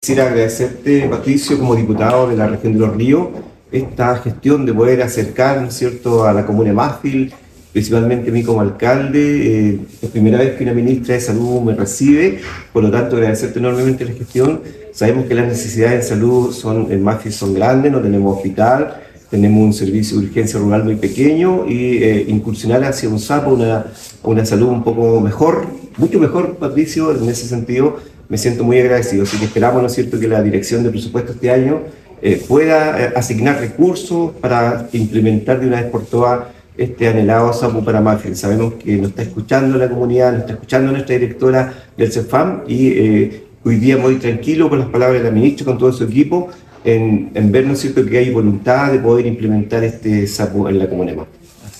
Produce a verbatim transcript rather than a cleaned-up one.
Quisiera agradecerte, Patricio, como diputado de la región de Los Ríos, esta gestión de poder acercar, ¿no es cierto?, a la comuna de Mafil, principalmente a mí como alcalde. Eh, es primera vez que una ministra de Salud me recibe, por lo tanto agradecerte enormemente la gestión. Sabemos que las necesidades en salud son, en Mafil son grandes, no tenemos hospital, tenemos un servicio de urgencia rural muy pequeño y eh, incursionar hacia un SAPO, una, una salud un poco mejor, mucho mejor, Patricio, en ese sentido. Me siento muy agradecido, así que esperamos, ¿no es cierto?, que la Dirección de Presupuesto este año eh, pueda eh, asignar recursos para implementar de una vez por todas este anhelado SAPO para Mafil. Sabemos que nos está escuchando la comunidad, nos está escuchando nuestra directora del CEFAM y eh, hoy día muy tranquilo con las palabras de la ministra, con todo su equipo, en, en ver, ¿no es cierto?, que hay voluntad de poder implementar este SAPO en la comunidad.